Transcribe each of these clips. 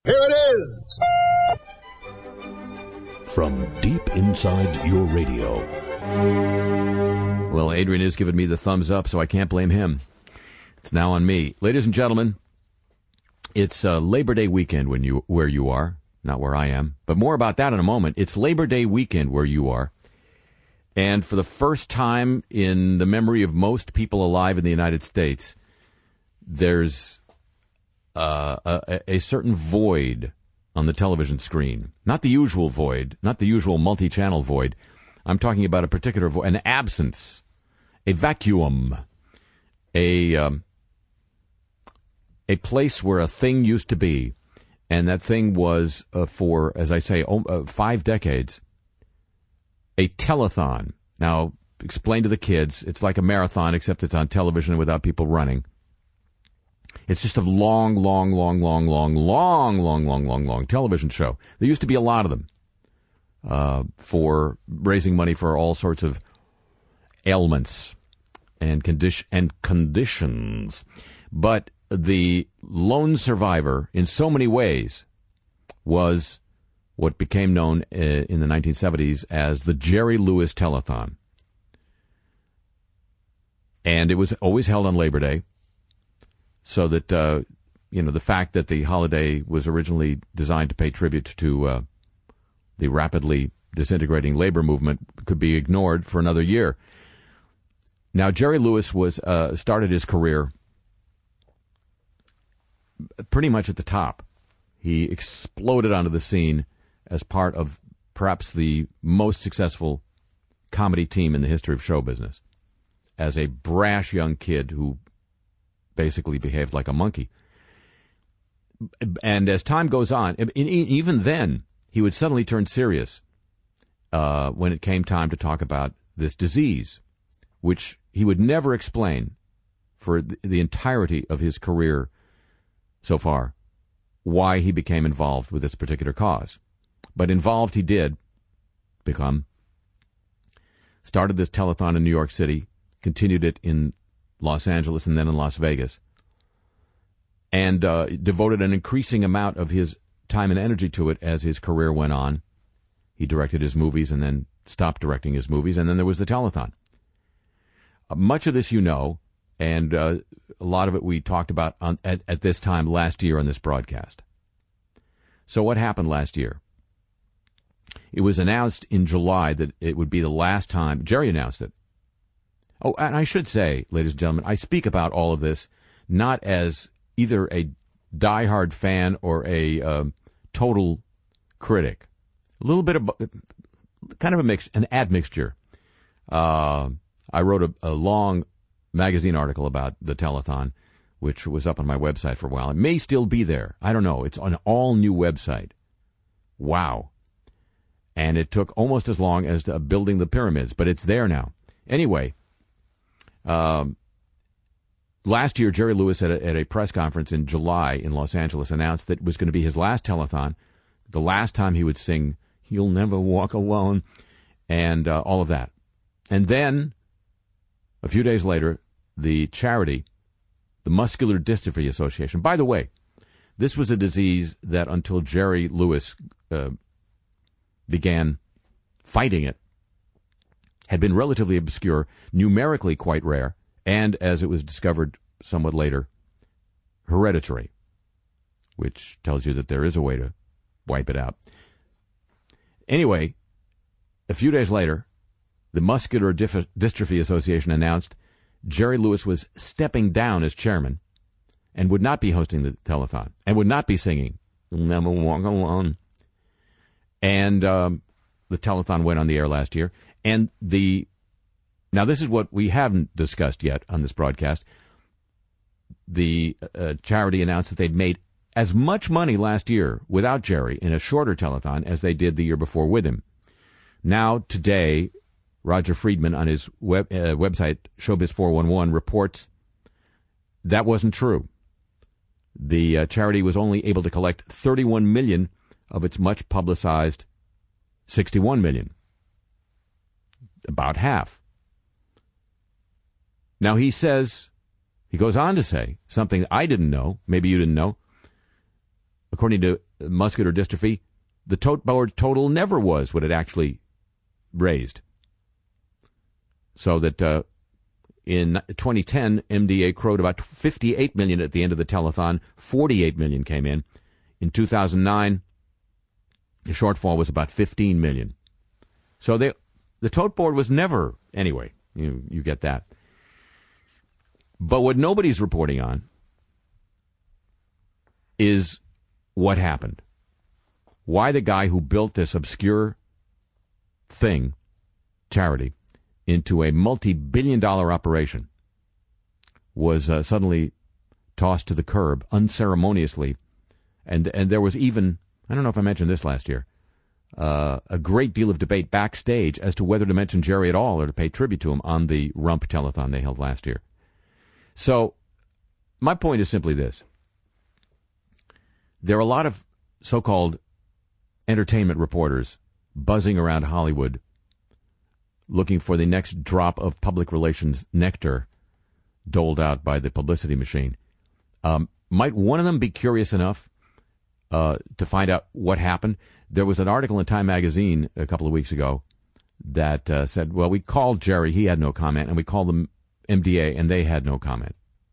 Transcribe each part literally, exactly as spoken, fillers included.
Here it is. From deep inside your radio. Well, Adrian is giving me the thumbs up, so I can't blame him. It's now on me. Ladies and gentlemen, it's uh, Labor Day weekend when you where you are, not where I am, but more about that in a moment. It's Labor Day weekend where you are, and for the first time in the memory of most people alive in the United States, there's uh, a, a certain void on the television screen. Not the usual void, not the usual multi-channel void. I'm talking about a particular void, an absence, a vacuum, a um, a place where a thing used to be, and that thing was uh, for, as I say, oh, uh, five decades, a telethon. Now, explain to the kids, it's like a marathon, except it's on television without people running. It's just a long, long, long, long, long, long, long, long, long, long television show. There used to be a lot of them uh, for raising money for all sorts of ailments and condition and conditions. But the lone survivor, in so many ways, was what became known uh, in the nineteen seventies as the Jerry Lewis Telethon. And it was always held on Labor Day, so that, uh, you know, the fact that the holiday was originally designed to pay tribute to uh, the rapidly disintegrating labor movement could be ignored for another year. Now, Jerry Lewis was uh, started his career pretty much at the top. He exploded onto the scene as part of perhaps the most successful comedy team in the history of show business, as a brash young kid who basically behaved like a monkey. And as time goes on, even then, he would suddenly turn serious uh, when it came time to talk about this disease, which he would never explain for the entirety of his career so far, why he became involved with this particular cause. But involved he did become. Started this telethon in New York City, continued it in Los Angeles and then in Las Vegas, and uh, devoted an increasing amount of his time and energy to it as his career went on. He directed his movies and then stopped directing his movies, and then there was the telethon. Uh, much of this you know, and uh, a lot of it we talked about on, at, at this time last year on this broadcast. So what happened last year? It was announced in July that it would be the last time. Jerry announced it. Oh, and I should say, ladies and gentlemen, I speak about all of this not as either a diehard fan or a um, total critic. A little bit of, kind of a mix, an admixture. Uh, I wrote a, a long magazine article about the telethon, which was up on my website for a while. It may still be there. I don't know. It's an all-new website. Wow. And it took almost as long as uh, building the pyramids, but it's there now. Anyway, um, last year, Jerry Lewis at a, at a press conference in July in Los Angeles announced that it was going to be his last telethon, the last time he would sing "You'll Never Walk Alone," and uh, all of that. And then, a few days later, the charity, the Muscular Dystrophy Association. By the way, this was a disease that until Jerry Lewis uh, began fighting it, had been relatively obscure, numerically quite rare, and, as it was discovered somewhat later, hereditary, which tells you that there is a way to wipe it out. Anyway, a few days later, the Muscular Dystrophy Association announced Jerry Lewis was stepping down as chairman and would not be hosting the telethon and would not be singing "You'll Never Walk Alone." And um, the telethon went on the air last year. And the now this is what we haven't discussed yet on this broadcast. The uh, charity announced that they'd made as much money last year without Jerry in a shorter telethon as they did the year before with him. Now, today, Roger Friedman on his web, uh, website, Showbiz four one one, reports that wasn't true. The uh, charity was only able to collect thirty-one million dollars of its much-publicized sixty-one million dollars. About half. Now, he says, he goes on to say something I didn't know, maybe you didn't know. According to muscular dystrophy, the tote board total never was what it actually raised. So that uh, in twenty ten, M D A crowed about fifty-eight million dollars at the end of the telethon. forty-eight million dollars came in. In two thousand nine, the shortfall was about fifteen million dollars. So they, the tote board was never, anyway, you, you get that. But what nobody's reporting on is what happened. Why the guy who built this obscure thing, charity, into a multi-billion dollar operation was uh, suddenly tossed to the curb unceremoniously. And, and there was even, I don't know if I mentioned this last year, uh, a great deal of debate backstage as to whether to mention Jerry at all or to pay tribute to him on the Rump telethon they held last year. So my point is simply this. There are a lot of so-called entertainment reporters buzzing around Hollywood looking for the next drop of public relations nectar doled out by the publicity machine. Um, might one of them be curious enough uh, to find out what happened? There was an article in Time magazine a couple of weeks ago that uh, said, well, we called Jerry, he had no comment, and we called them M D A, and they had no comment.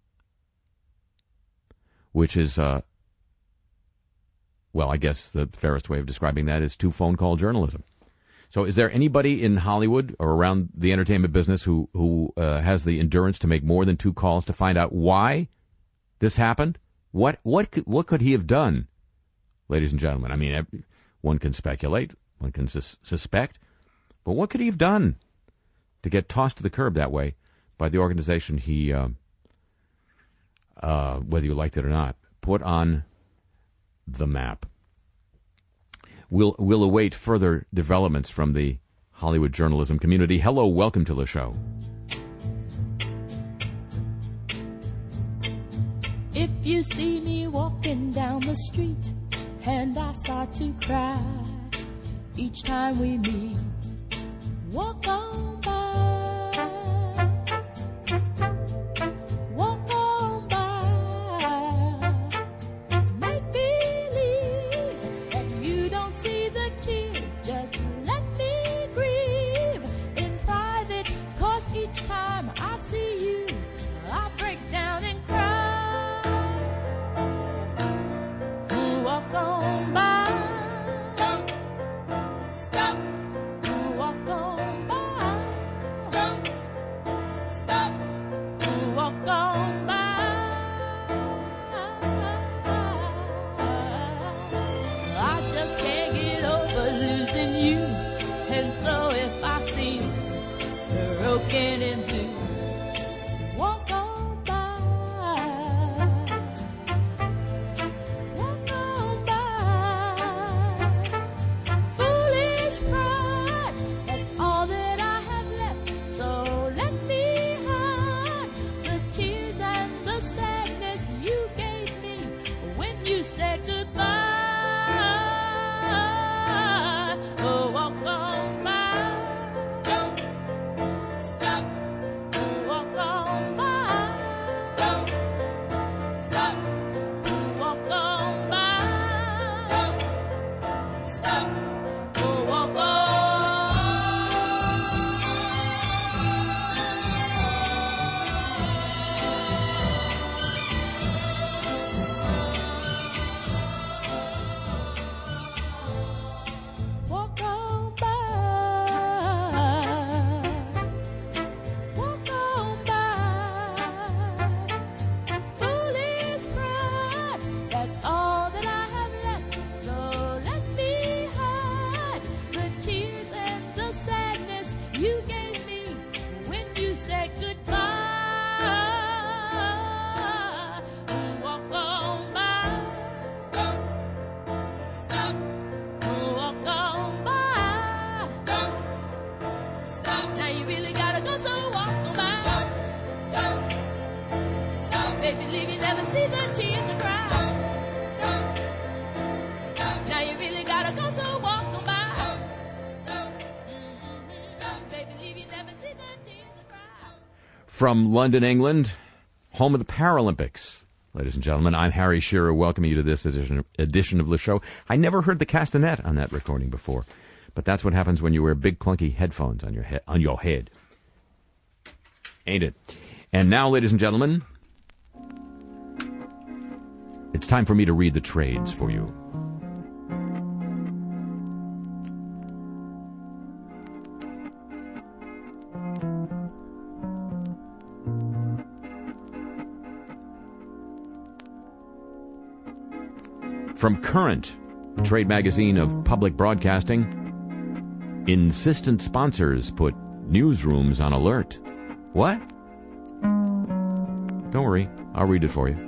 Which is, uh, well, I guess the fairest way of describing that is two phone call journalism. So is there anybody in Hollywood or around the entertainment business who, who uh, has the endurance to make more than two calls to find out why this happened? What what could, what could he have done, ladies and gentlemen? I mean, one can speculate, one can sus- suspect, but what could he have done to get tossed to the curb that way by the organization he, uh, uh, whether you liked it or not, put on the map? We'll, we'll await further developments from the Hollywood journalism community. Hello, welcome to the show. If you see me walking down the street and I start to cry each time we meet, walk on by. Walk on by. Make believe that you don't see the tears. Just let me grieve in private, 'cause each time I see you, I break down and cry. Walk on by. Don't stop. Walk on by. Don't stop. Walk on by. I just can't get over losing you, and so if I seem broken in blue, walk on by. Walk on by. Foolish pride, that's all that I have left. So let me hide the tears and the sadness you gave me when you said goodbye. Oh, walk on by. Don't stop. Walk on by. Don't stop. Walk on by. Don't stop. Walk on. Walk on by. Walk on by. Foolish pride, that's all that I have left. So let me hide the tears and the sadness you gave me when you said goodbye. Walk on by. Don't stop. Walk on by. Don't stop. Now you really gotta go, so walk on by. Don't stop. Baby, leave you never see the tears and cry. Don't stop. Now you really gotta go, so walk on by. Mm-hmm. Baby, leave you never see the tears and cry. From London, England, home of the Paralympics, Ladies and gentlemen, I'm Harry Shearer. Welcome you to this edition, edition of the show. I never heard the castanet on that recording before, but that's what happens when you wear big clunky headphones on your head. On your head, ain't it? And now, ladies and gentlemen, it's time for me to read the trades for you. From Current, trade magazine of public broadcasting, insistent sponsors put newsrooms on alert. What? Don't worry, I'll read it for you.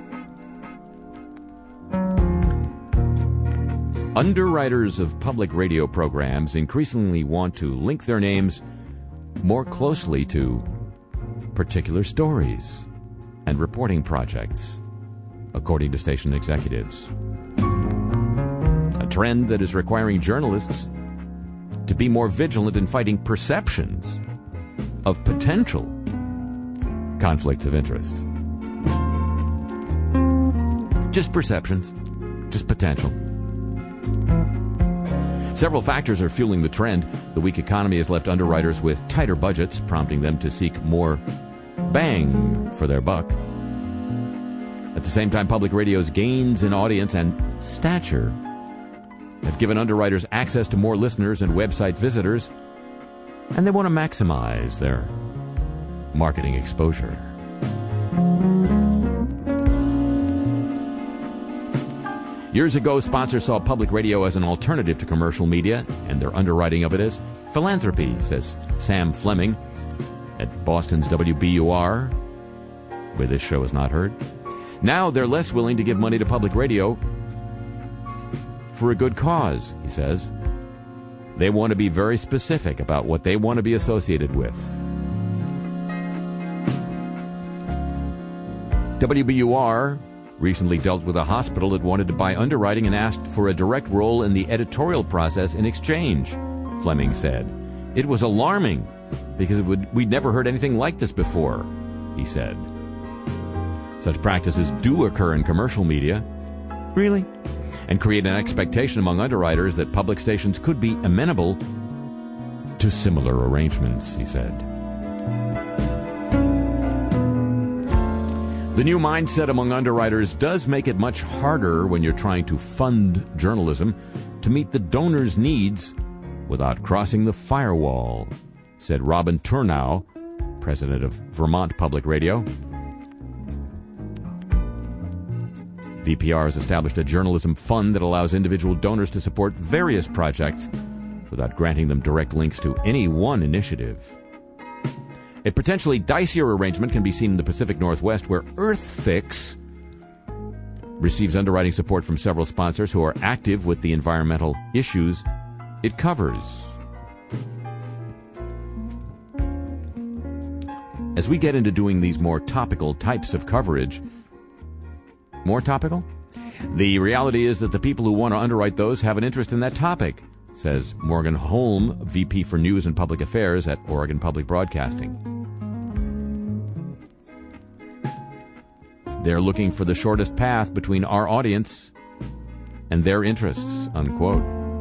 Underwriters of public radio programs increasingly want to link their names more closely to particular stories and reporting projects, according to station executives. A trend that is requiring journalists to be more vigilant in fighting perceptions of potential conflicts of interest. Just perceptions, just potential. Several factors are fueling the trend. The weak economy has left underwriters with tighter budgets, prompting them to seek more bang for their buck. At the same time, public radio's gains in audience and stature have given underwriters access to more listeners and website visitors, and they want to maximize their marketing exposure. Years ago, sponsors saw public radio as an alternative to commercial media, and their underwriting of it as philanthropy, says Sam Fleming at Boston's W B U R, where this show is not heard. Now they're less willing to give money to public radio for a good cause, he says. They want to be very specific about what they want to be associated with. W B U R recently dealt with a hospital that wanted to buy underwriting and asked for a direct role in the editorial process in exchange, Fleming said. It was alarming because it would, we'd never heard anything like this before, he said. Such practices do occur in commercial media. Really? And create an expectation among underwriters that public stations could be amenable to similar arrangements, he said. The new mindset among underwriters does make it much harder when you're trying to fund journalism to meet the donor's needs without crossing the firewall, said Robin Turnau, president of Vermont Public Radio. V P R has established a journalism fund that allows individual donors to support various projects without granting them direct links to any one initiative. A potentially dicier arrangement can be seen in the Pacific Northwest, where EarthFix receives underwriting support from several sponsors who are active with the environmental issues it covers. As we get into doing these more topical types of coverage, more topical? The reality is that the people who want to underwrite those have an interest in that topic, says Morgan Holm, V P for News and Public Affairs at Oregon Public Broadcasting. They're looking for the shortest path between our audience and their interests, unquote.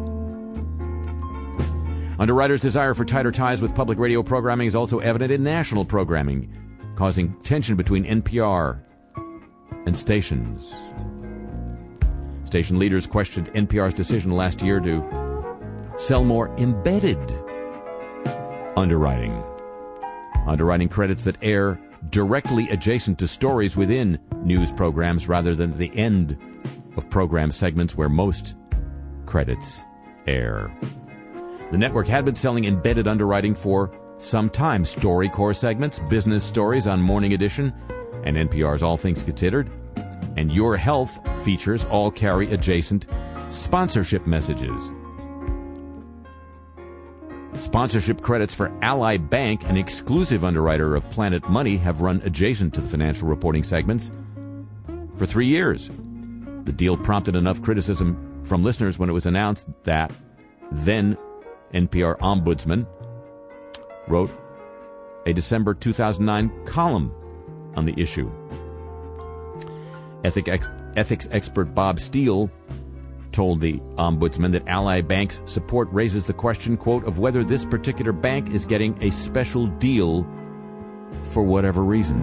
Underwriters' desire for tighter ties with public radio programming is also evident in national programming, causing tension between N P R and stations. Station leaders questioned N P R's decision last year to sell more embedded underwriting. Underwriting credits that air directly adjacent to stories within news programs rather than at the end of program segments where most credits air. The network had been selling embedded underwriting for some time. StoryCorps segments, business stories on Morning Edition, and N P R's All Things Considered, and Your Health features all carry adjacent sponsorship messages. Sponsorship credits for Ally Bank, an exclusive underwriter of Planet Money, have run adjacent to the financial reporting segments for three years. The deal prompted enough criticism from listeners when it was announced that then N P R Ombudsman wrote a December two thousand nine column on the issue. Ethic ex- ethics expert Bob Steele told the ombudsman that Ally Bank's support raises the question, quote, of whether this particular bank is getting a special deal for whatever reason.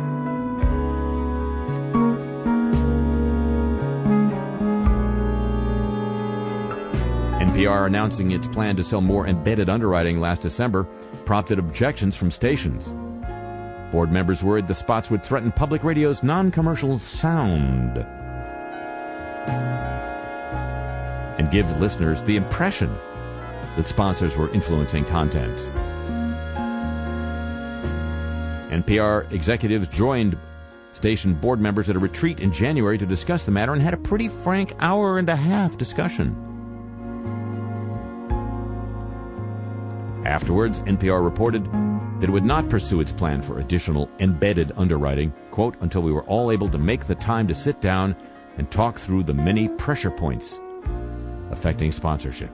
N P R announcing its plan to sell more embedded underwriting last December prompted objections from stations. Board members worried the spots would threaten public radio's non-commercial sound and give listeners the impression that sponsors were influencing content. N P R executives joined station board members at a retreat in January to discuss the matter and had a pretty frank hour and a half discussion. Afterwards, N P R reported that it would not pursue its plan for additional embedded underwriting, quote, until we were all able to make the time to sit down and talk through the many pressure points affecting sponsorship.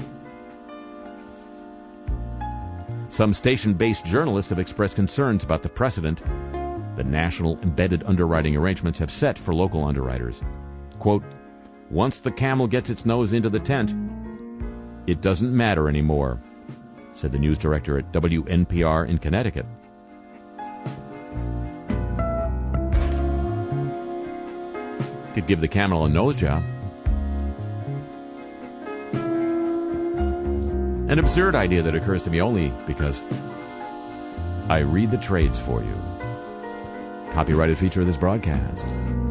Some station-based journalists have expressed concerns about the precedent the national embedded underwriting arrangements have set for local underwriters. Quote, once the camel gets its nose into the tent, it doesn't matter anymore, said the news director at W N P R in Connecticut. Could give the camel a nose job. An absurd idea that occurs to me only because I read the trades for you. Copyrighted feature of this broadcast.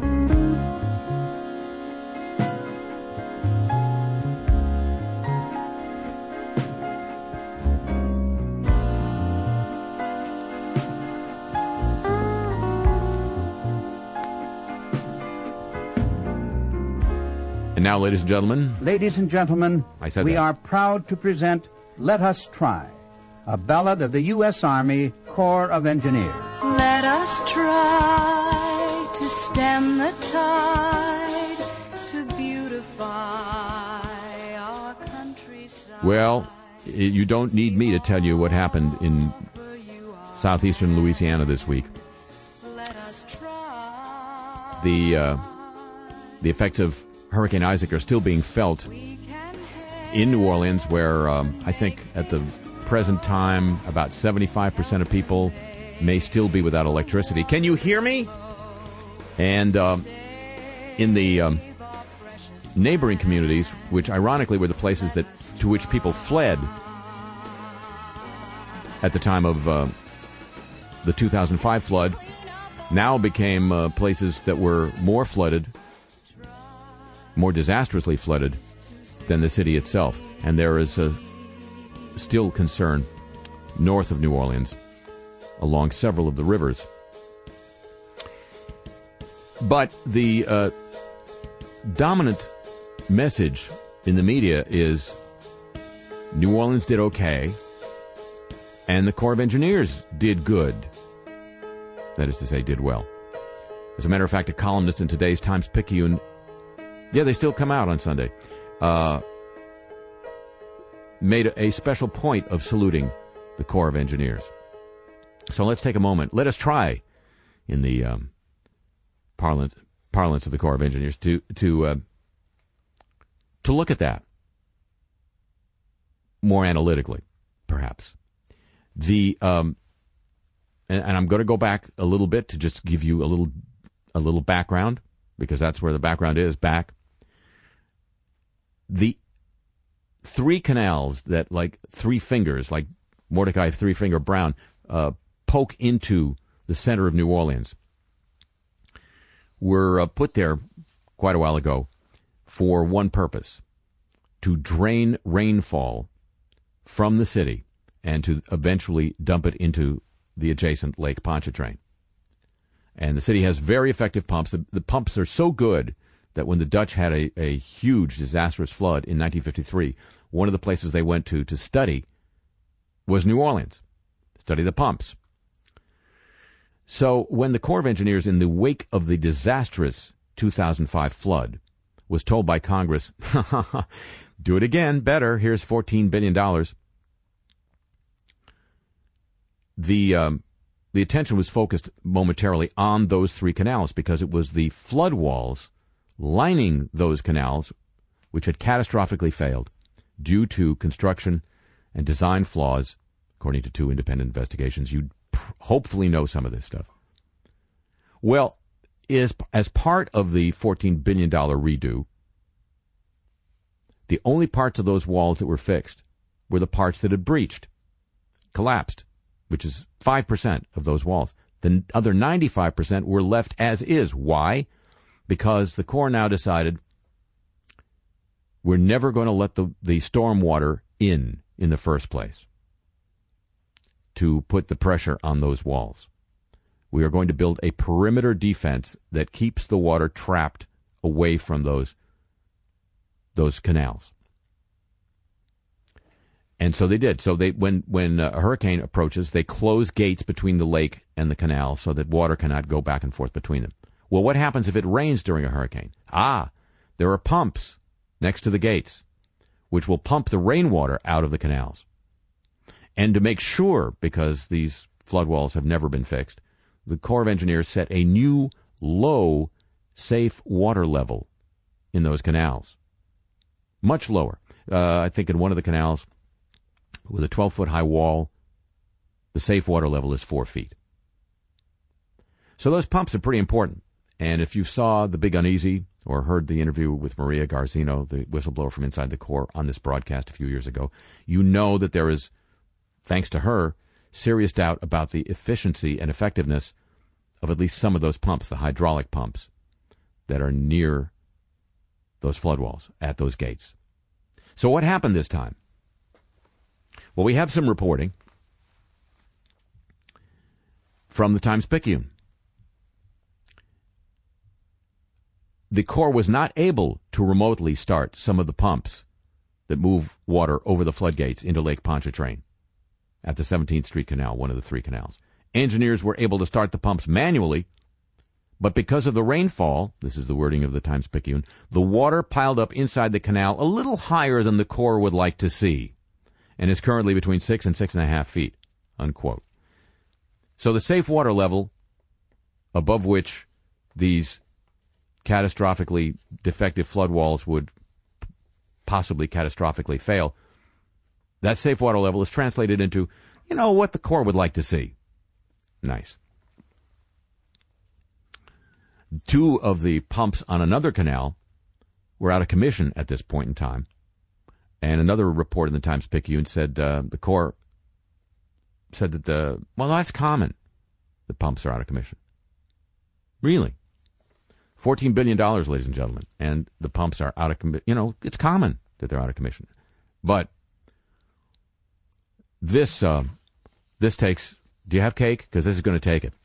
And now, ladies and gentlemen... Ladies and gentlemen, I said we that. are proud to present Let Us Try, a ballad of the U S Army Corps of Engineers. Let us try to stem the tide, to beautify our countryside. Well, i- you don't need me to tell you what happened in southeastern Louisiana this week. Let us try. The, uh, the effects of Hurricane Isaac are still being felt We can in New Orleans, where um, I think at the present time about seventy-five percent of people may still be without electricity. Can you hear me? And um, in the um, neighboring communities, which ironically were the places that to which people fled at the time of uh, the two thousand five flood, now became uh, places that were more flooded, more disastrously flooded than the city itself. And there is a still concern north of New Orleans along several of the rivers. But the uh, dominant message in the media is New Orleans did okay and the Corps of Engineers did good. That is to say, did well. As a matter of fact, a columnist in today's Times-Picayune, yeah, they still come out on Sunday, uh, made a, a special point of saluting the Corps of Engineers. So let's take a moment. Let us try, in the um, parlance, parlance of the Corps of Engineers, to to uh, to look at that more analytically, perhaps. The um, and, and I'm going to go back a little bit to just give you a little a little background, because that's where the background is, back. The three canals that, like three fingers, like Mordecai Three Finger Brown, uh, poke into the center of New Orleans, were uh, put there quite a while ago for one purpose: to drain rainfall from the city and to eventually dump it into the adjacent Lake Pontchartrain. And the city has very effective pumps. The, the pumps are so good that when the Dutch had a, a huge, disastrous flood in nineteen fifty-three, one of the places they went to to study was New Orleans, study the pumps. So when the Corps of Engineers, in the wake of the disastrous two thousand five flood, was told by Congress, do it again, better, here's fourteen billion dollars, the um, the attention was focused momentarily on those three canals because it was the flood walls lining those canals which had catastrophically failed due to construction and design flaws, according to two independent investigations. You hopefully know some of this stuff. Well, is as part of the fourteen billion dollars redo, the only parts of those walls that were fixed were the parts that had breached, collapsed, which is five percent of those walls. The other ninety-five percent were left as is. Why? Because the Corps now decided we're never going to let the, the storm water in in the first place to put the pressure on those walls. We are going to build a perimeter defense that keeps the water trapped away from those, those canals. And so they did. So they, when, when a hurricane approaches, they close gates between the lake and the canal so that water cannot go back and forth between them. Well, what happens if it rains during a hurricane? Ah, there are pumps next to the gates, which will pump the rainwater out of the canals. And to make sure, because these flood walls have never been fixed, the Corps of Engineers set a new low, safe water level in those canals. Much lower. Uh, I think in one of the canals, with a twelve-foot high wall, the safe water level is four feet. So those pumps are pretty important. And if you saw The Big Uneasy or heard the interview with Maria Garzino, the whistleblower from inside the Corps, on this broadcast a few years ago, you know that there is, thanks to her, serious doubt about the efficiency and effectiveness of at least some of those pumps, the hydraulic pumps that are near those flood walls at those gates. So what happened this time? Well, we have some reporting from the Times-Picayune. The Corps was not able to remotely start some of the pumps that move water over the floodgates into Lake Pontchartrain at the seventeenth Street Canal, one of the three canals. Engineers were able to start the pumps manually, but because of the rainfall, this is the wording of the Times-Picayune, the water piled up inside the canal a little higher than the Corps would like to see, and is currently between six and six and a half feet, unquote. So the safe water level above which these catastrophically defective flood walls would possibly catastrophically fail, that safe water level is translated into, you know, what the Corps would like to see. Nice. Two of the pumps on another canal were out of commission at this point in time. And another report in the Times-Picayune said uh, the Corps said that the, well, that's common. The pumps are out of commission. Really? fourteen billion dollars, ladies and gentlemen, and the pumps are out of commission. You know, it's common that they're out of commission. But this, uh, this takes, do you have cake? Because this is going to take it.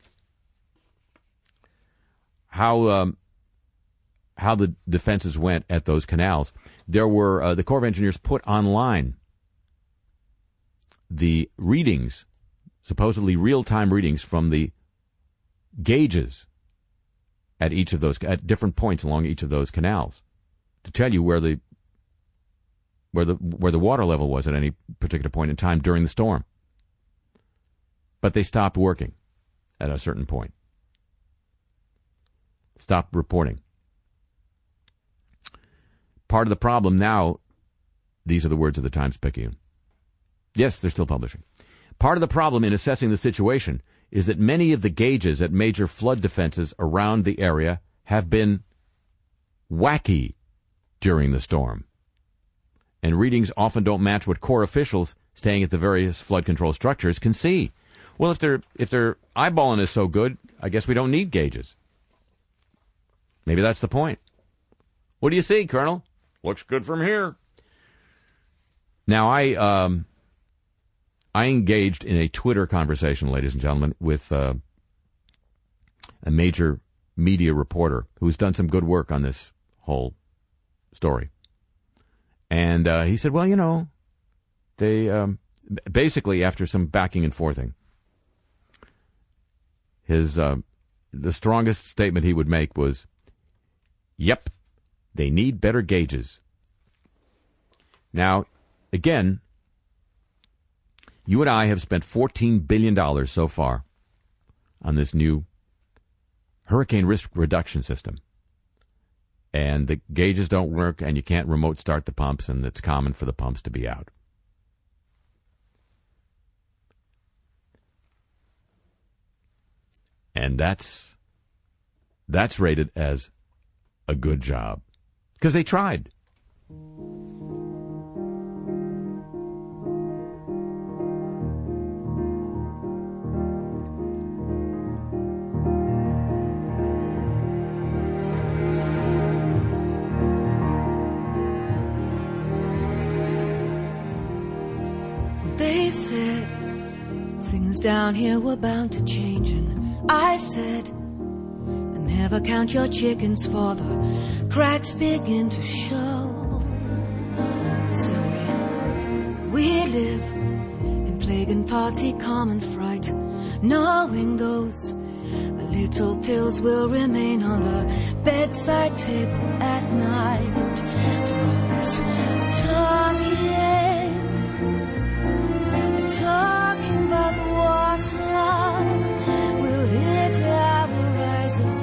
How, um, how the defenses went at those canals. There were, uh, the Corps of Engineers put online the readings, supposedly real-time readings from the gauges at each of those, at different points along each of those canals, to tell you where the where the where the water level was at any particular point in time during the storm. But they stopped working at a certain point. Stopped reporting. Part of the problem now, these are the words of the Times-Picayune. Yes, they're still publishing. Part of the problem in assessing the situation is that many of the gauges at major flood defenses around the area have been wacky during the storm. And readings often don't match what Corps officials staying at the various flood control structures can see. Well, if they're if their eyeballing is so good, I guess we don't need gauges. Maybe that's the point. What do you see, Colonel? Looks good from here. Now, I um, I engaged in a Twitter conversation, ladies and gentlemen, with uh, a major media reporter who's done some good work on this whole story. And uh, he said, well, you know, they um, basically, after some backing and forthing, his uh, the strongest statement he would make was, yep, they need better gauges. Now, again, you and I have spent fourteen billion dollars so far on this new hurricane risk reduction system. And the gauges don't work, and you can't remote start the pumps, and it's common for the pumps to be out. And that's that's rated as a good job because they tried. They said things down here were bound to change, and I said, never count your chickens, for the cracks begin to show. So we live in plague and party, common fright, knowing those little pills will remain on the bedside table at night. For all this talking, talking about the water, will it ever rise up?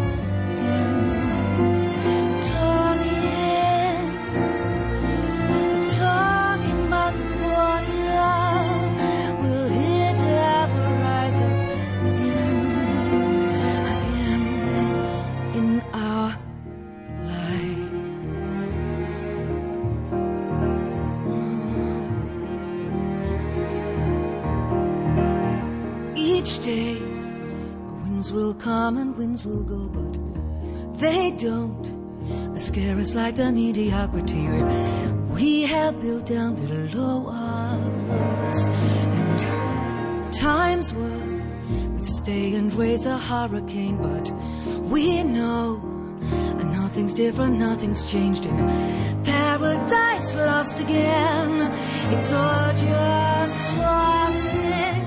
Will come and winds will go, but they don't scare us like the mediocrity we have built down below us. And times were we'd stay and raise a hurricane, but we know nothing's different, nothing's changed, and paradise lost again. It's all just talking,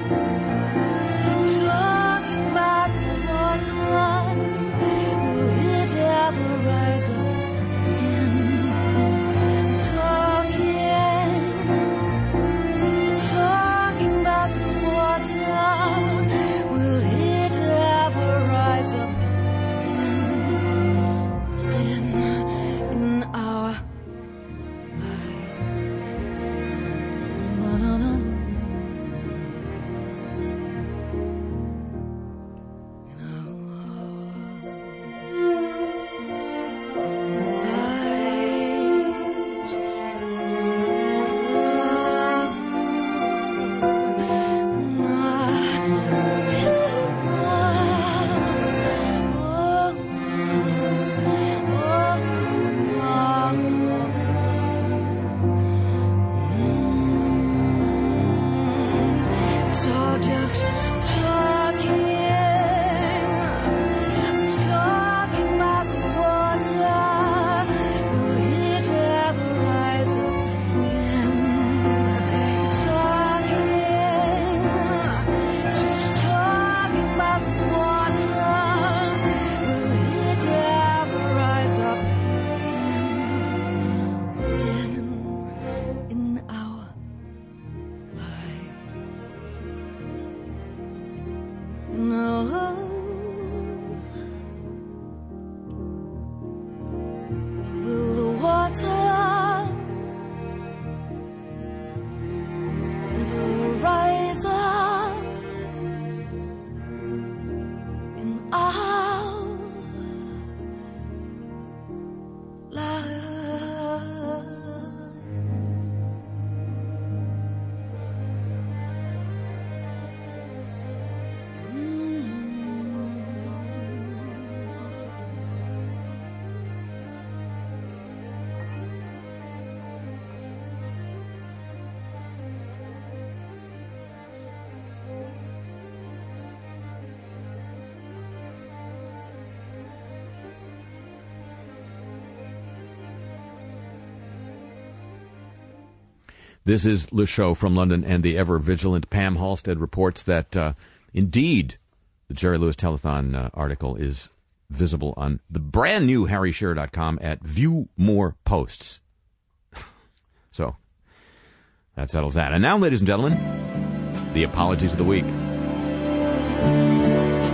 talking about the water. Will it ever rise up again? Talking, talking about the water. Will it ever rise up again, again in our life? No, no, no. This is Le Show from London, and the ever-vigilant Pam Halstead reports that, uh, indeed, the Jerry Lewis Telethon uh, article is visible on the brand-new harry shearer dot com at View More Posts. So, that settles that. And now, ladies and gentlemen, the apologies of the week.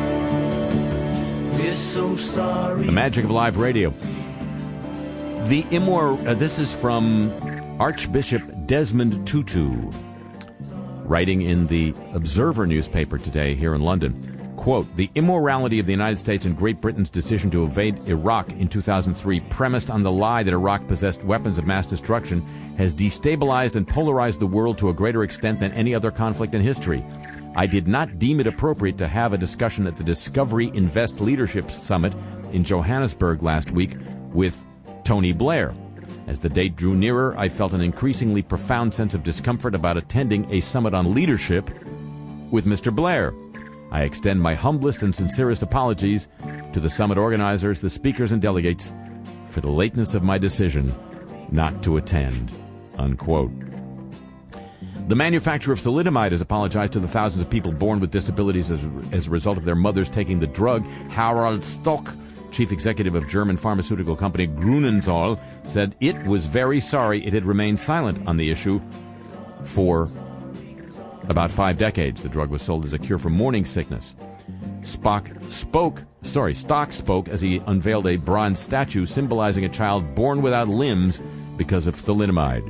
We're so sorry. The magic of live radio. The immor- uh, this is from Archbishop Desmond Tutu, writing in the Observer newspaper today here in London. Quote, the immorality of the United States and Great Britain's decision to invade Iraq in two thousand three, premised on the lie that Iraq possessed weapons of mass destruction, has destabilized and polarized the world to a greater extent than any other conflict in history. I did not deem it appropriate to have a discussion at the Discovery Invest Leadership Summit in Johannesburg last week with Tony Blair. As the date drew nearer, I felt an increasingly profound sense of discomfort about attending a summit on leadership with Mister Blair. I extend my humblest and sincerest apologies to the summit organizers, the speakers, and delegates for the lateness of my decision not to attend. Unquote. The manufacturer of thalidomide has apologized to the thousands of people born with disabilities as, as a result of their mothers taking the drug. Harald Stock, chief executive of German pharmaceutical company Grünenthal, said it was very sorry it had remained silent on the issue for about five decades. The drug was sold as a cure for morning sickness. Spock spoke, sorry, Stock spoke as he unveiled a bronze statue symbolizing a child born without limbs because of thalidomide.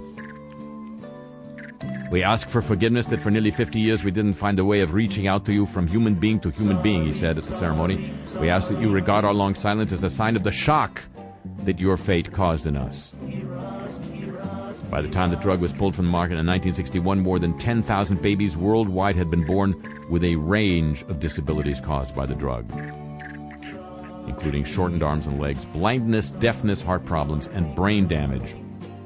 We ask for forgiveness that for nearly fifty years we didn't find a way of reaching out to you from human being to human being, he said at the ceremony. We ask that you regard our long silence as a sign of the shock that your fate caused in us. By the time the drug was pulled from the market in nineteen sixty-one, more than ten thousand babies worldwide had been born with a range of disabilities caused by the drug, including shortened arms and legs, blindness, deafness, heart problems, and brain damage.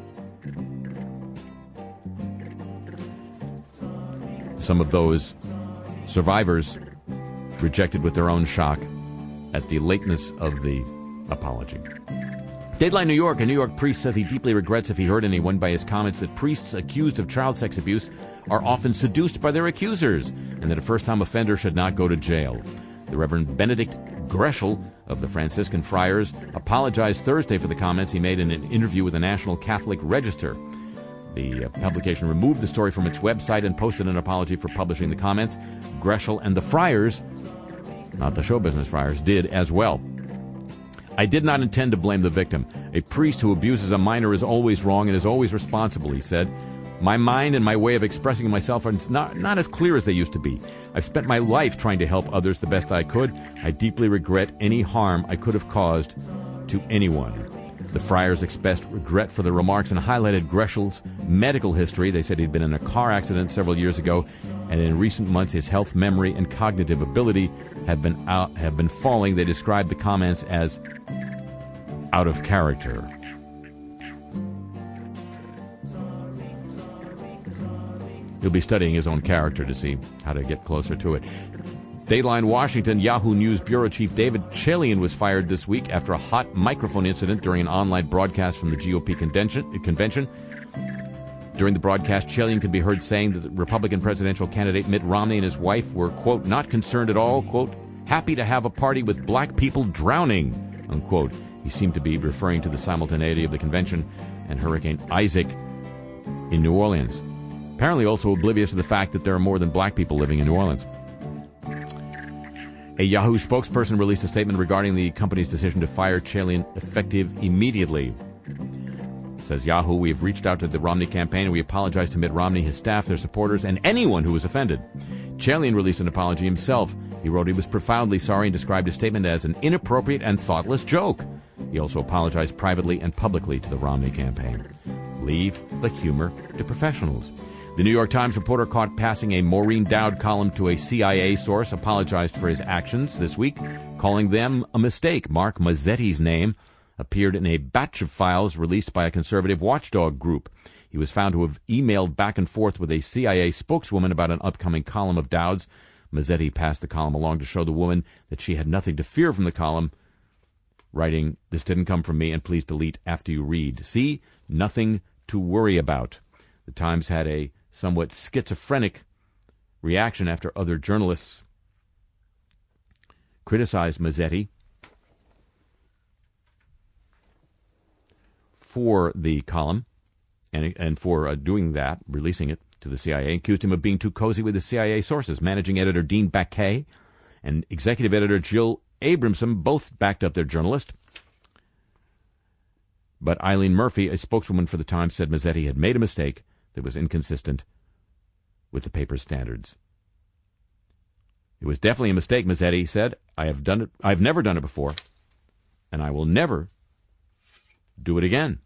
Some of those survivors rejected with their own shock at the lateness of the apology. Dateline New York, a New York priest says he deeply regrets if he hurt anyone by his comments that priests accused of child sex abuse are often seduced by their accusers, and that a first-time offender should not go to jail. The Reverend Benedict Greshel of the Franciscan Friars apologized Thursday for the comments he made in an interview with the National Catholic Register. The uh, publication removed the story from its website and posted an apology for publishing the comments. Greshel and the Friars, not the show business Friars, did as well. I did not intend to blame the victim. A priest who abuses a minor is always wrong and is always responsible, he said. My mind and my way of expressing myself are not, not as clear as they used to be. I've spent my life trying to help others the best I could. I deeply regret any harm I could have caused to anyone. The Friars expressed regret for the remarks and highlighted Greshel's medical history. They said he'd been in a car accident several years ago, and in recent months his health, memory, and cognitive ability have been out, have been falling. They described the comments as out of character. He'll be studying his own character to see how to get closer to it. Dateline Washington, Yahoo News Bureau Chief David Chalian was fired this week after a hot microphone incident during an online broadcast from the G O P convention. convention. During the broadcast, Chalian could be heard saying that the Republican presidential candidate Mitt Romney and his wife were, quote, not concerned at all, quote, happy to have a party with black people drowning, unquote. He seemed to be referring to the simultaneity of the convention and Hurricane Isaac in New Orleans. Apparently also oblivious to the fact that there are more than black people living in New Orleans. A Yahoo spokesperson released a statement regarding the company's decision to fire Chalian effective immediately. Says Yahoo, we have reached out to the Romney campaign and we apologize to Mitt Romney, his staff, their supporters, and anyone who was offended. Chalian released an apology himself. He wrote he was profoundly sorry and described his statement as an inappropriate and thoughtless joke. He also apologized privately and publicly to the Romney campaign. Leave the humor to professionals. The New York Times reporter caught passing a Maureen Dowd column to a C I A source apologized for his actions this week, calling them a mistake. Mark Mazzetti's name appeared in a batch of files released by a conservative watchdog group. He was found to have emailed back and forth with a C I A spokeswoman about an upcoming column of Dowd's. Mazzetti passed the column along to show the woman that she had nothing to fear from the column, writing, this didn't come from me, and please delete after you read. See? Nothing to worry about. The Times had a somewhat schizophrenic reaction after other journalists criticized Mazzetti for the column and, and for uh, doing that, releasing it to the C I A, accused him of being too cozy with the C I A sources. Managing editor Dean Baquet and executive editor Jill Abramson both backed up their journalist. But Eileen Murphy, a spokeswoman for the Times, said Mazzetti had made a mistake that was inconsistent with the paper's standards. It was definitely a mistake, Mazzetti said. I have done it. I've never done it before, and I will never do it again.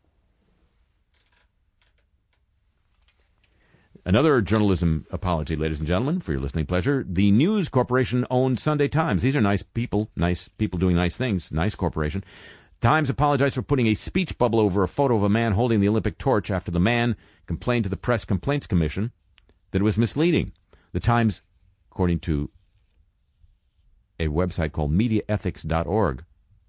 Another journalism apology, ladies and gentlemen, for your listening pleasure. The News Corporation owned Sunday Times. These are nice people, nice people doing nice things, nice corporation. Times apologized for putting a speech bubble over a photo of a man holding the Olympic torch after the man complained to the Press Complaints Commission that it was misleading. The Times, according to a website called media ethics dot org,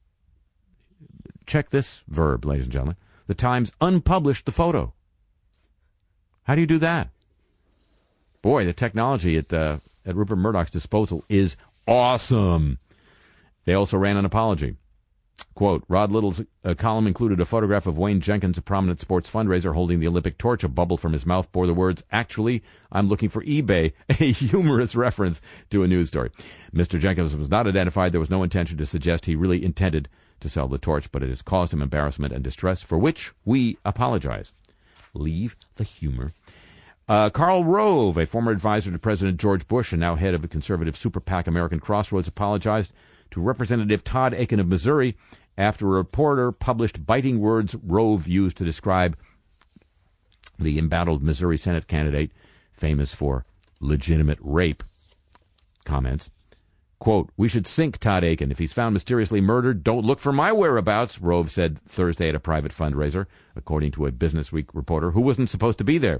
check this verb, ladies and gentlemen. The Times unpublished the photo. How do you do that? Boy, the technology at uh, at Rupert Murdoch's disposal is awesome. They also ran an apology. Quote, Rod Little's uh, column included a photograph of Wayne Jenkins, a prominent sports fundraiser, holding the Olympic torch. A bubble from his mouth bore the words, "Actually, I'm looking for eBay," a humorous reference to a news story. Mister Jenkins was not identified. There was no intention to suggest he really intended to sell the torch, but it has caused him embarrassment and distress, for which we apologize. Leave the humor. Uh, Karl Rove, a former advisor to President George Bush and now head of the conservative super PAC American Crossroads, apologized to Representative Todd Akin of Missouri after a reporter published biting words Rove used to describe the embattled Missouri Senate candidate, famous for legitimate rape. Comments. Quote, "We should sink Todd Akin. If he's found mysteriously murdered, don't look for my whereabouts," Rove said Thursday at a private fundraiser, according to a Business Week reporter who wasn't supposed to be there.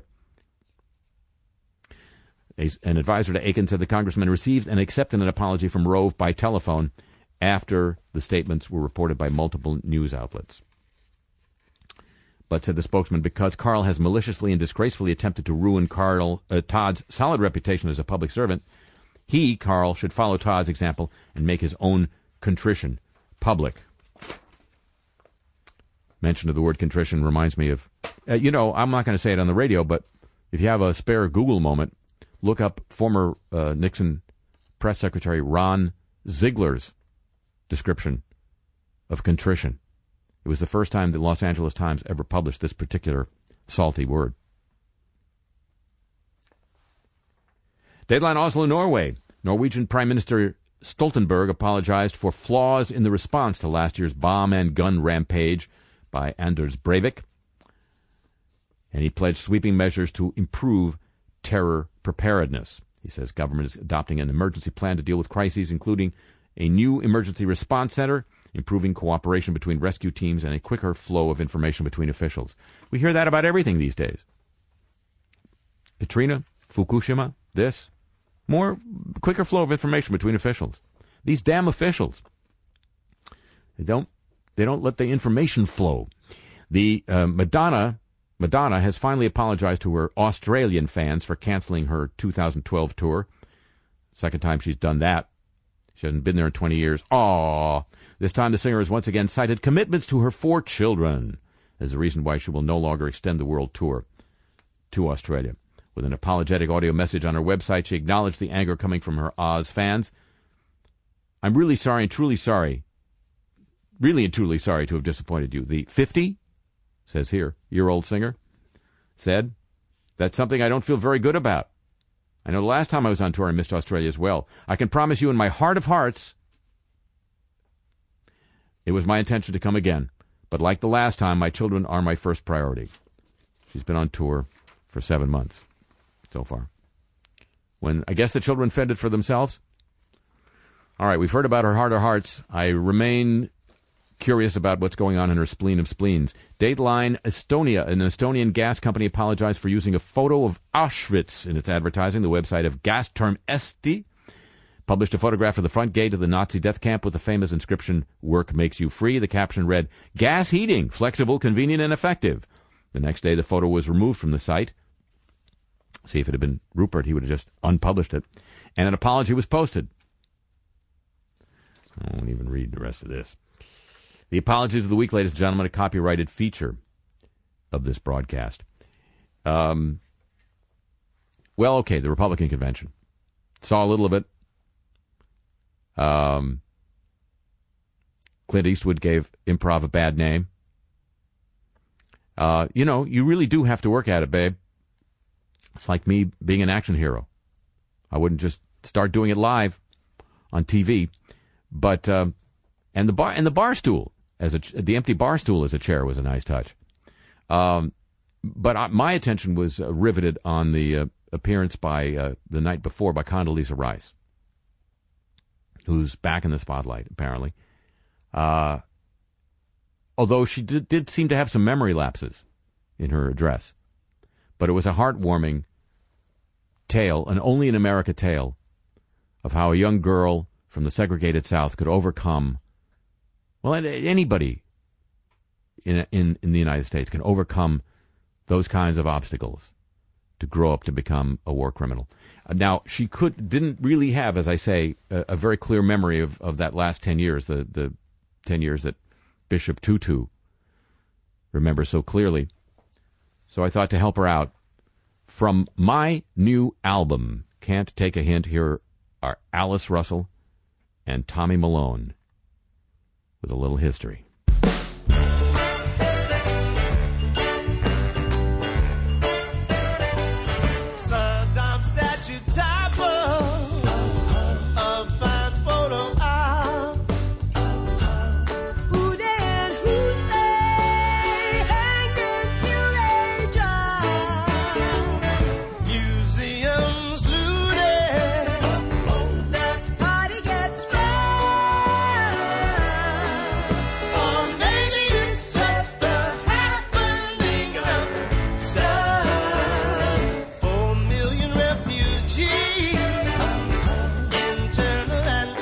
An advisor to Akin said the congressman received and accepted an apology from Rove by telephone after the statements were reported by multiple news outlets. But, said the spokesman, because Karl has maliciously and disgracefully attempted to ruin Karl, uh, Todd's solid reputation as a public servant, he, Karl, should follow Todd's example and make his own contrition public. Mention of the word contrition reminds me of, uh, you know, I'm not going to say it on the radio, but if you have a spare Google moment, look up former uh, Nixon press secretary Ron Ziegler's description of contrition. It was the first time the Los Angeles Times ever published this particular salty word. Deadline Oslo, Norway. Norwegian Prime Minister Stoltenberg apologized for flaws in the response to last year's bomb and gun rampage by Anders Breivik. And he pledged sweeping measures to improve terror preparedness. He says government is adopting an emergency plan to deal with crises, including a new emergency response center, improving cooperation between rescue teams, and a quicker flow of information between officials. We hear that about everything these days. Katrina, Fukushima, this. More quicker flow of information between officials. These damn officials. They don't they don't let the information flow. The uh, Madonna Madonna has finally apologized to her Australian fans for canceling her two thousand twelve tour. Second time she's done that. She hasn't been there in twenty years. Aww. This time the singer has once again cited commitments to her four children as the reason why she will no longer extend the world tour to Australia. With an apologetic audio message on her website, she acknowledged the anger coming from her Oz fans. "I'm really sorry and truly sorry, really and truly sorry to have disappointed you." The fifty, says here, year-old singer said, "That's something I don't feel very good about. I know the last time I was on tour I missed Australia as well. I can promise you in my heart of hearts it was my intention to come again. But like the last time, my children are my first priority." She's been on tour for seven months so far. When I guess the children fended for themselves. All right, we've heard about her heart of hearts. I remain curious about what's going on in her spleen of spleens. Dateline Estonia, an Estonian gas company, apologized for using a photo of Auschwitz in its advertising. The website of Gasterm Eesti published a photograph of the front gate of the Nazi death camp with the famous inscription, "Work makes you free." The caption read, "Gas heating, flexible, convenient, and effective." The next day, the photo was removed from the site. See, if it had been Rupert, he would have just unpublished it. And an apology was posted. I won't even read the rest of this. The apologies of the week, ladies and gentlemen, a copyrighted feature of this broadcast. Um, well, okay, the Republican convention. Saw a little of it. Um, Clint Eastwood gave improv a bad name. Uh, you know, you really do have to work at it, babe. It's like me being an action hero. I wouldn't just start doing it live on T V. But um, and the bar and the bar stool as a the empty bar stool as a chair was a nice touch. Um, but I, my attention was uh, riveted on the uh, appearance by uh, the night before by Condoleezza Rice, who's back in the spotlight apparently. Uh, although she did, did seem to have some memory lapses in her address, but it was a heartwarming tale, an only in America tale, of how a young girl from the segregated South could overcome, well, anybody in, in, in the United States can overcome those kinds of obstacles to grow up to become a war criminal. Uh, now, she could didn't really have, as I say, a, a very clear memory of, of that last ten years, the, the ten years that Bishop Tutu remembers so clearly. So I thought to help her out, from my new album, Can't Take a Hint, here are Alice Russell and Tommy Malone with a little history. Saddam statue topper, a fine photo op. Who then who say hang until they drop. Museums looted, the party gets robbed. Or maybe it's just the happening of stuff. Four million refugees, internal and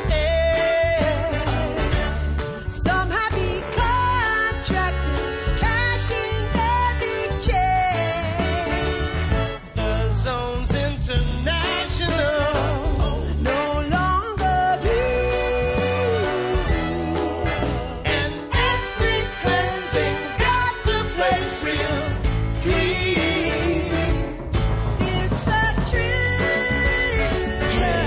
air. Some happy contractors cashing their big checks. The zone's international, no longer blue. And every cleansing got the place real clean. It's a trillion,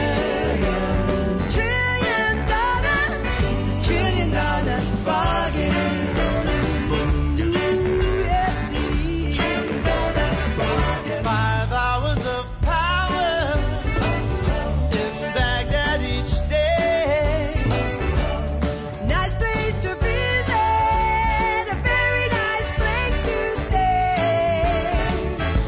trillion dollar, trillion dollar bargain. Yes, it is. Five hours of power in Baghdad each day. Nice place to visit, a very nice place to stay.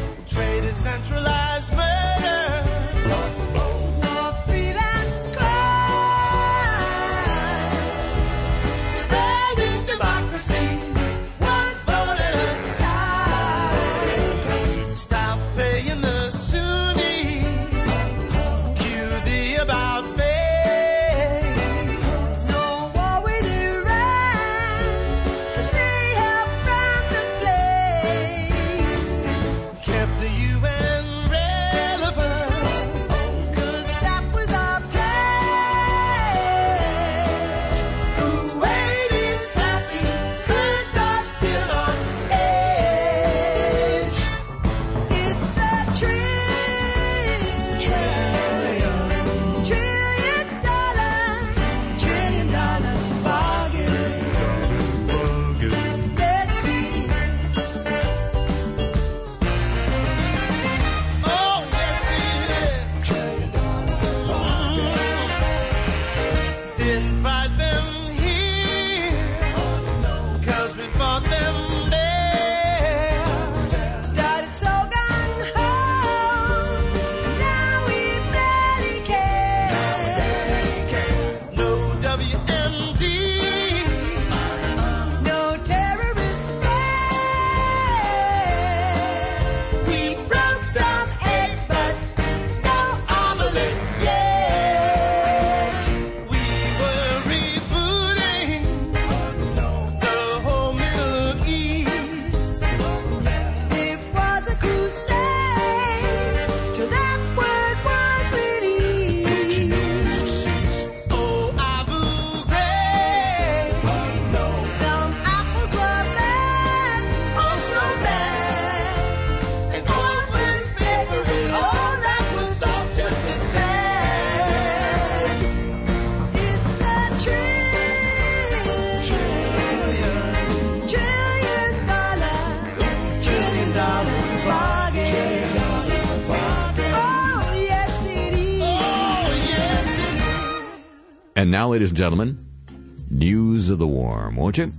And now, ladies and gentlemen, news of the warm, won't you?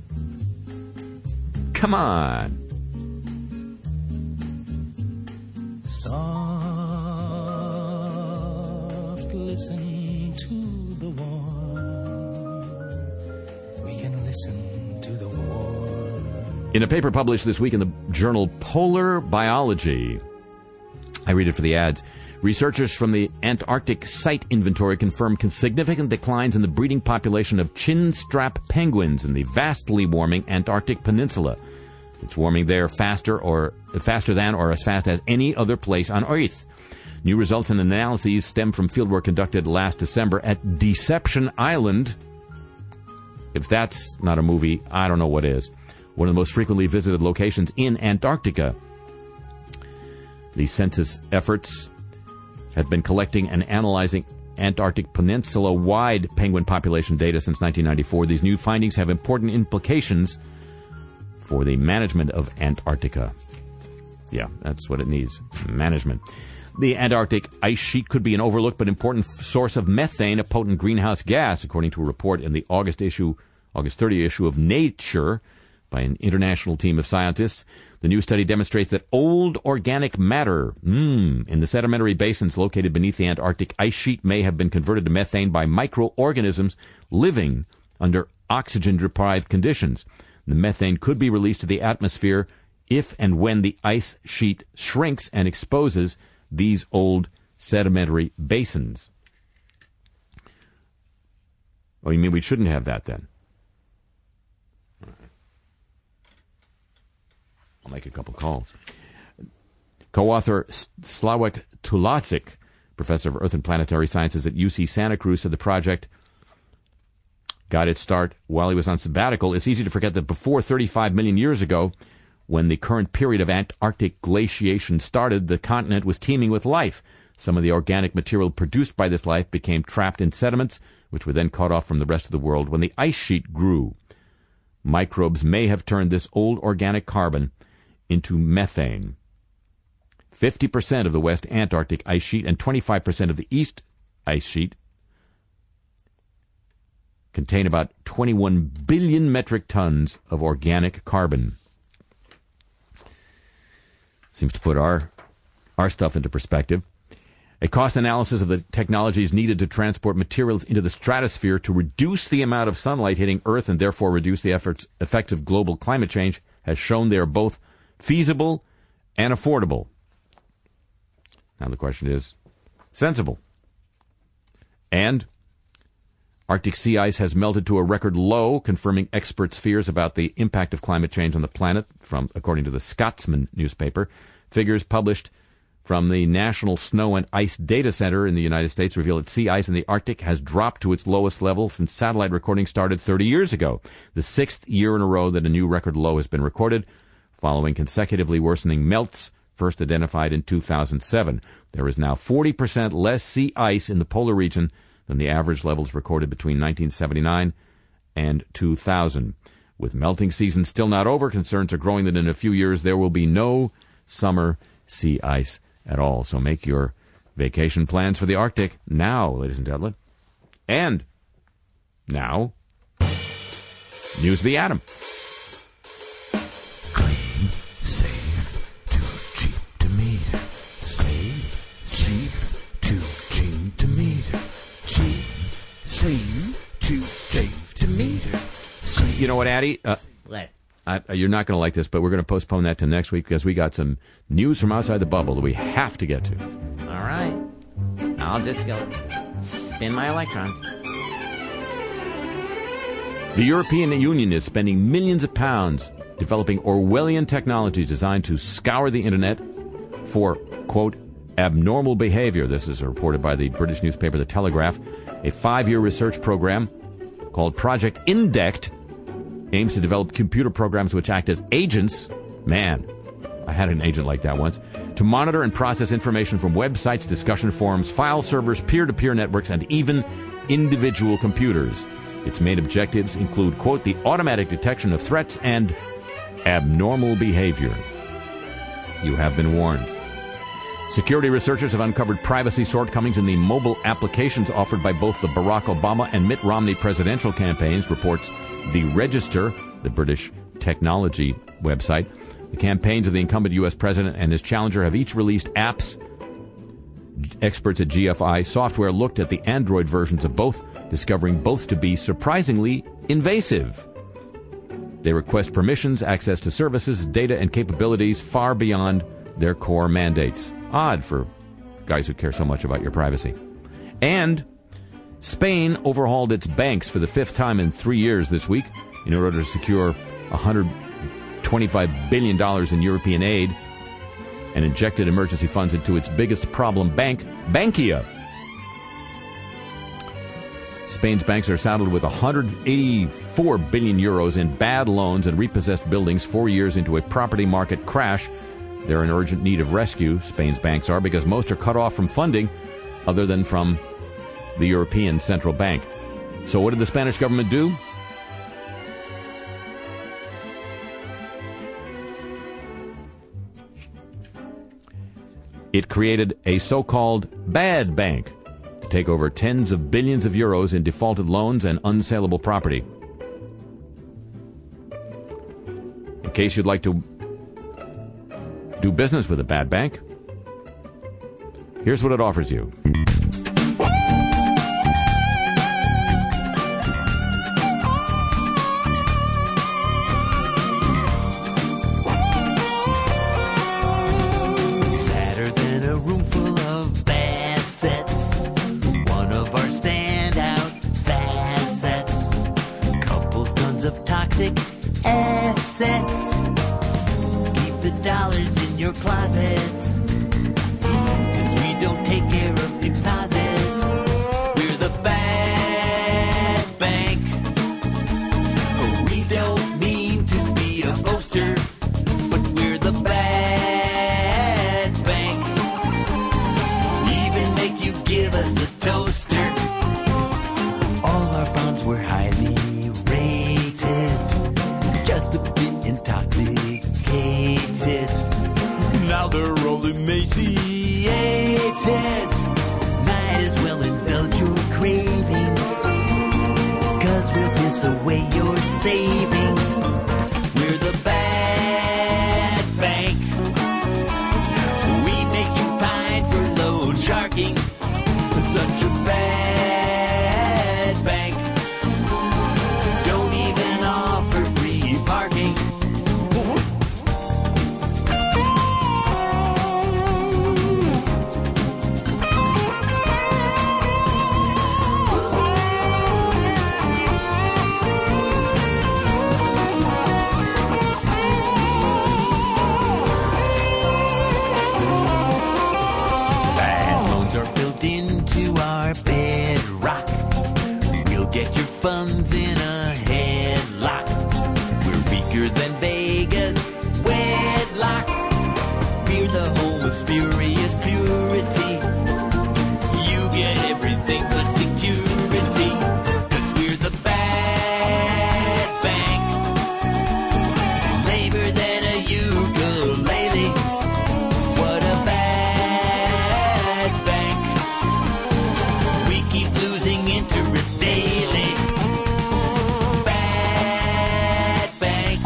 Come on. Soft, listen to the warm. We can listen to the warm. In a paper published this week in the journal Polar Biology, I read it for the ads. Researchers from the Antarctic Site Inventory confirm significant declines in the breeding population of chinstrap penguins in the vastly warming Antarctic Peninsula. It's warming there faster or faster than or as fast as any other place on Earth. New results and analyses stem from fieldwork conducted last December at Deception Island. If that's not a movie, I don't know what is. One of the most frequently visited locations in Antarctica. The census efforts have been collecting and analyzing Antarctic Peninsula-wide penguin population data since nineteen ninety-four. These new findings have important implications for the management of Antarctica. Yeah, that's what it needs, management. The Antarctic ice sheet could be an overlooked but important source of methane, a potent greenhouse gas, according to a report in the August issue, August thirtieth issue of Nature by an international team of scientists. The new study demonstrates that old organic matter mm, in the sedimentary basins located beneath the Antarctic ice sheet may have been converted to methane by microorganisms living under oxygen-deprived conditions. The methane could be released to the atmosphere if and when the ice sheet shrinks and exposes these old sedimentary basins. Oh, you mean we shouldn't have that then? I'll make a couple calls. Co-author Sławek Tulaczyk, professor of Earth and Planetary Sciences at U C Santa Cruz, said the project got its start while he was on sabbatical. It's easy to forget that before thirty-five million years ago, when the current period of Antarctic glaciation started, the continent was teeming with life. Some of the organic material produced by this life became trapped in sediments, which were then cut off from the rest of the world. When the ice sheet grew, microbes may have turned this old organic carbon into methane. fifty percent of the West Antarctic ice sheet and twenty-five percent of the East ice sheet contain about twenty-one billion metric tons of organic carbon. Seems to put our our stuff into perspective. A cost analysis of the technologies needed to transport materials into the stratosphere to reduce the amount of sunlight hitting Earth and therefore reduce the efforts, effects of global climate change has shown they are both feasible and affordable. Now the question is, sensible. And Arctic sea ice has melted to a record low, confirming experts' fears about the impact of climate change on the planet, from according to the Scotsman newspaper. Figures published from the National Snow and Ice Data Center in the United States reveal that sea ice in the Arctic has dropped to its lowest level since satellite recording started thirty years ago, the sixth year in a row that a new record low has been recorded, following consecutively worsening melts first identified in two thousand seven. There is now forty percent less sea ice in the polar region than the average levels recorded between nineteen seventy-nine and two thousand. With melting season still not over, concerns are growing that in a few years there will be no summer sea ice at all. So make your vacation plans for the Arctic now, ladies and gentlemen. And now, news of the atom. Clean, safe, too cheap to meter. Safe, cheap, too cheap to meter. Cheap, safe, too safe to meter. Safe. You know what, Addie? Uh, What? I, you're not going to like this, but we're going to postpone that to next week because we got some news from outside the bubble that we have to get to. All right. I'll just go spin my electrons. The European Union is spending millions of pounds developing Orwellian technologies designed to scour the internet for, quote, abnormal behavior. This is reported by the British newspaper The Telegraph. A five-year research program called Project Indect aims to develop computer programs which act as agents. Man, I had an agent like that once. To monitor and process information from websites, discussion forums, file servers, peer-to-peer networks, and even individual computers. Its main objectives include, quote, the automatic detection of threats and abnormal behavior. You have been warned. Security researchers have uncovered privacy shortcomings in the mobile applications offered by both the Barack Obama and Mitt Romney presidential campaigns, reports The Register, the British technology website. The campaigns of the incumbent U S president and his challenger have each released apps. Experts at G F I Software looked at the Android versions of both, discovering both to be surprisingly invasive. They request permissions, access to services, data, and capabilities far beyond their core mandates. Odd for guys who care so much about your privacy. And Spain overhauled its banks for the fifth time in three years this week in order to secure one hundred twenty-five billion dollars in European aid and injected emergency funds into its biggest problem bank, Bankia. Spain's banks are saddled with one hundred eighty-four billion euros in bad loans and repossessed buildings four years into a property market crash. They're in urgent need of rescue, Spain's banks are, because most are cut off from funding other than from the European Central Bank. So what did the Spanish government do? It created a so-called bad bank to take over tens of billions of euros in defaulted loans and unsaleable property. In case you'd like to do business with a bad bank, here's what it offers you. Sadder than a room full of bad sets. One of our standout facets. Couple tons of toxic assets. The dollars in your closets, 'cause we don't take care of deposits. We're the bad bank. We don't mean to be a boaster, but we're the bad bank. Even make you give us a toaster. All our bonds were highly rated, just a bit intoxicated. Now they're all emaciated. Might as well indulge your cravings, 'cause we'll piss away your savings. We're the bad bank. We make you pine for loan sharking. Such a bad bank. Don't even offer free parking. Into our bedrock, we'll get your funds in a headlock. We're weaker than Vegas wedlock. We're the home of spurious purity. You get everything but security, 'cause we're the bad bank. Labor than a ukulele. What a bad bank. Keep losing interest daily. Bad bank.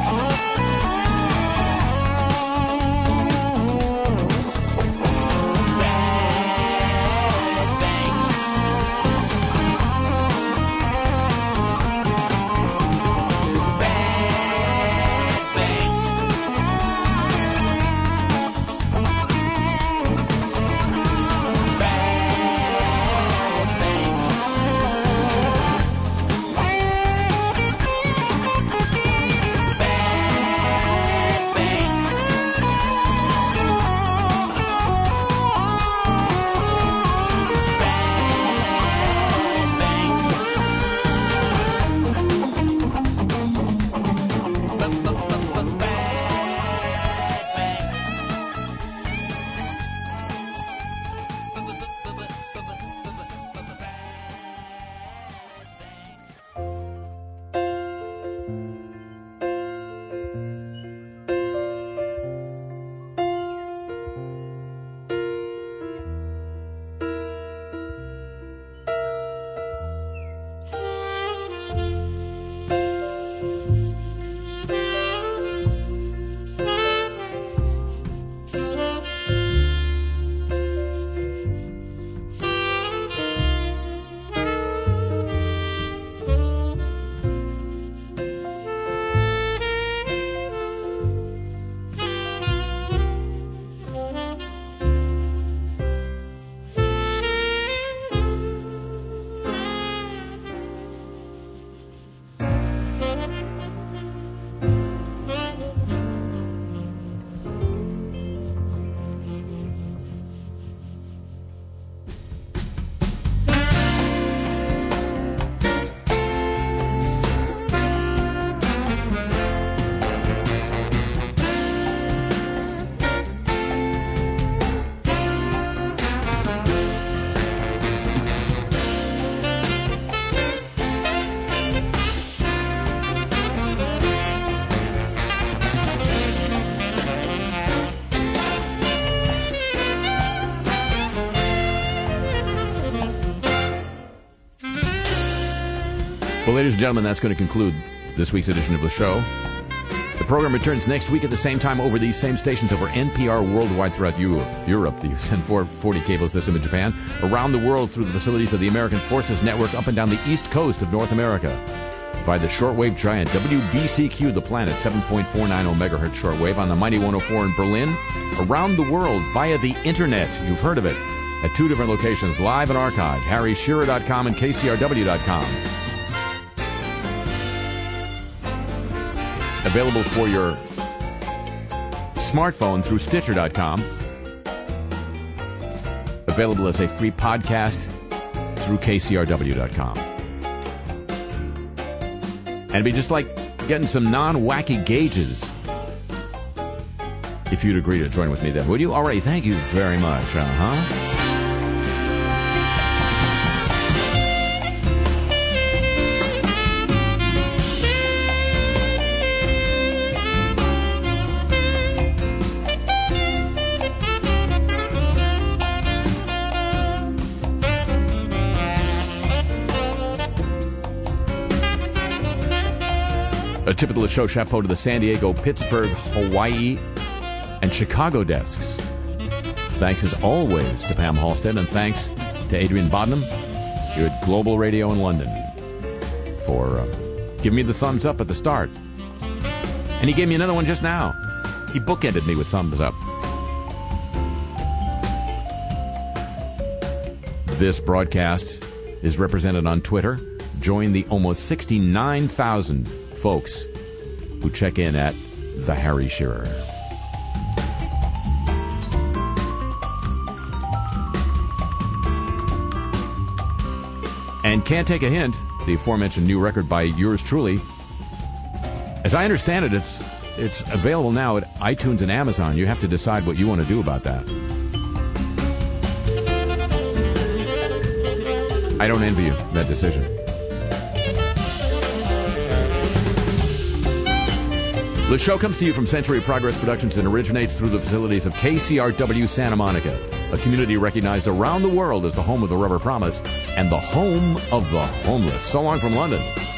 Well, ladies and gentlemen, that's going to conclude this week's edition of the show. The program returns next week at the same time over these same stations over N P R worldwide throughout Europe, Europe, the U S N four forty cable system in Japan, around the world through the facilities of the American Forces Network up and down the east coast of North America. By the shortwave giant W B C Q The Planet, seven point four nine zero megahertz shortwave on the mighty one oh four in Berlin, around the world via the internet. You've heard of it. At two different locations, live and archived, harry shearer dot com and K C R W dot com. Available for your smartphone through Stitcher dot com. Available as a free podcast through K C R W dot com. And it'd be just like getting some non-wacky gauges if you'd agree to join with me then. Would you? All right, thank you very much. Uh-huh. A tip of the show chapeau to the San Diego, Pittsburgh, Hawaii, and Chicago desks. Thanks as always to Pam Halstead, and thanks to Adrian Bodnam here at Global Radio in London for uh, giving me the thumbs up at the start. And he gave me another one just now. He bookended me with thumbs up. This broadcast is represented on Twitter. Join the almost sixty-nine thousand folks who check in at The Harry Shearer. And Can't Take a Hint, the aforementioned new record by yours truly. As I understand it, it's it's available now at iTunes and Amazon. You have to decide what you want to do about that. I don't envy you that decision. The show comes to you from Century Progress Productions and originates through the facilities of K C R W Santa Monica, a community recognized around the world as the home of the Rubber Promise and the home of the homeless. So long from London.